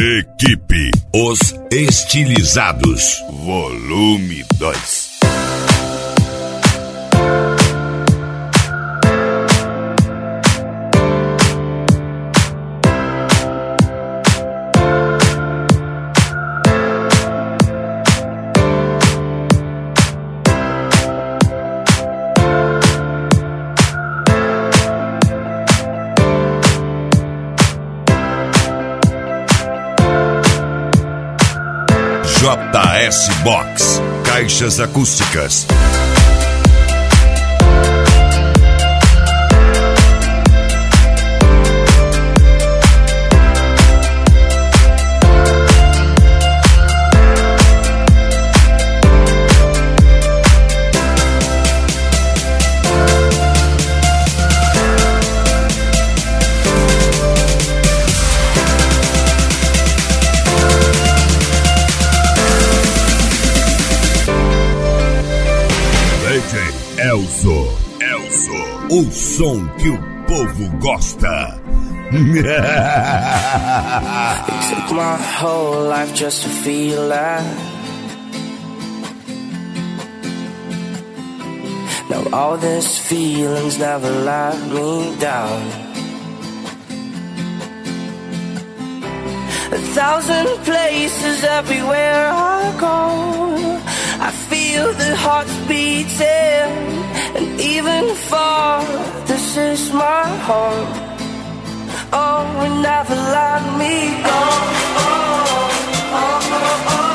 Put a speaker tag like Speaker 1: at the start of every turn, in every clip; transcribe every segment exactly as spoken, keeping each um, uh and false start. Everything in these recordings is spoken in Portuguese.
Speaker 1: Equipe Os Estilizados, volume dois. J S Box, caixas acústicas. Elzo, Elzo, o som que o povo gosta.
Speaker 2: It took my whole life just to feel that. Now all these feelings never let me down. A thousand places everywhere I go, I feel the hearts beating. And even far, this is my home. Oh, and never let me go. Oh, oh, oh, oh, oh.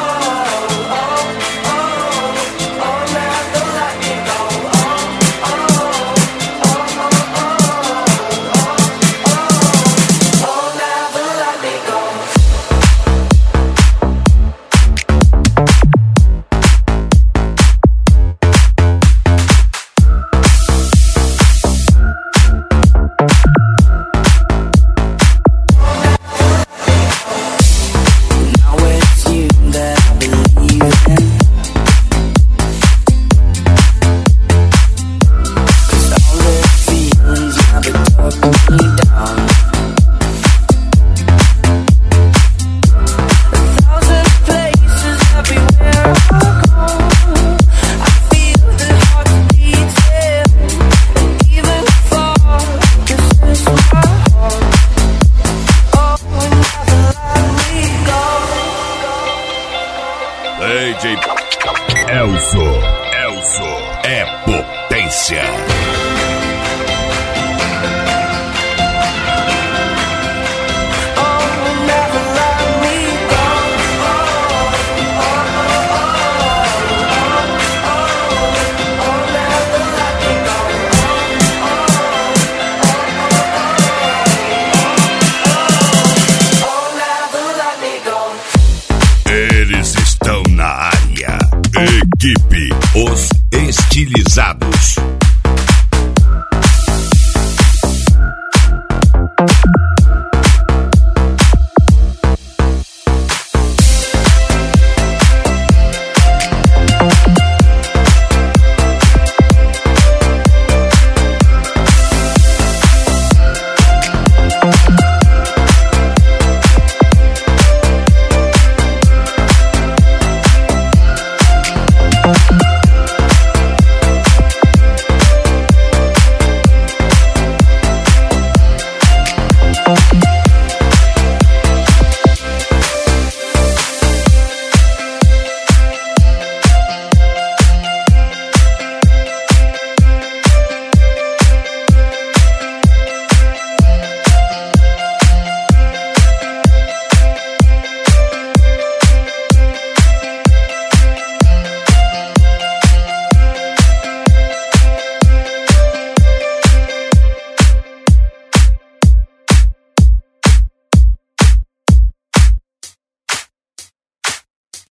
Speaker 1: D J Elzo, Elzo é potência. Equipe Os Estilizados.